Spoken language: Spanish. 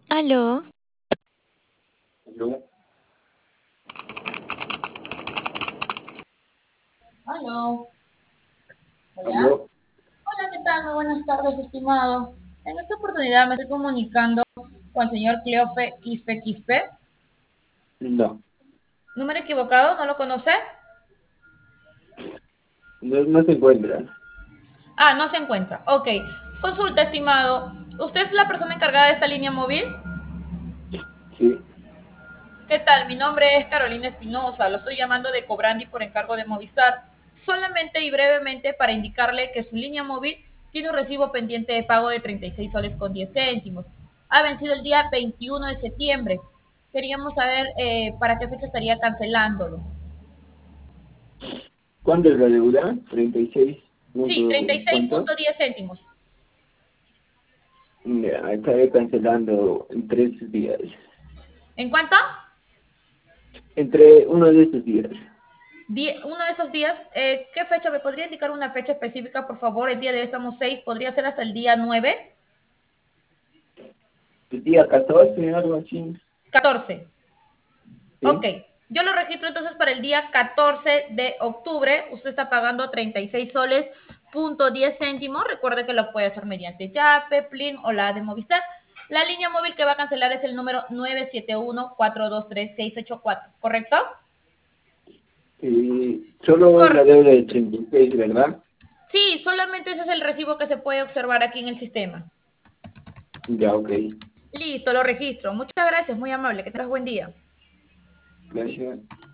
Aló, Yo, Aló, hola. yo, Hola, ¿qué tal? Muy buenas tardes, estimado. En esta oportunidad me estoy comunicando con el señor Cleofe Quispe. no, Número equivocado, ¿no lo conoce? no se encuentra. Ah, no se encuentra. Ok. Consulta, estimado. ¿Usted es la persona encargada de esta línea móvil? Sí, ¿Qué tal? Mi nombre es Carolina Espinosa. Lo estoy llamando de Cobrandi por encargo de Movistar. Solamente y brevemente para indicarle que su línea móvil tiene un recibo pendiente de pago de 36 soles con 10 céntimos. Ha vencido el día 21 de septiembre. Queríamos saber para qué fecha estaría cancelándolo. ¿cuánto es la deuda? 36 Sí, punto, ¿cuánto? 36,10 céntimos. Mira, estaré cancelando en 3 días. ¿En cuánto? Entre uno de estos días. Uno de esos días, ¿qué fecha? ¿Me podría indicar una fecha específica, por favor? El día de hoy estamos 6, ¿podría ser hasta el día 9? El día 14, algo así. 14. Ok, Sí, yo lo registro entonces para el día 14 de octubre. Usted está pagando 36 soles punto 10 céntimos. Recuerde que lo puede hacer mediante Yape, Plin o la de Movistar. La línea móvil que va a cancelar es el número 971-423-684, ¿correcto? y solo es la Correcto. deuda de 36, ¿verdad? Sí, solamente ese es el recibo que se puede observar aquí en el sistema. Ya, ok. Listo, lo registro. Muchas gracias, muy amable. Que tengas buen día. Gracias.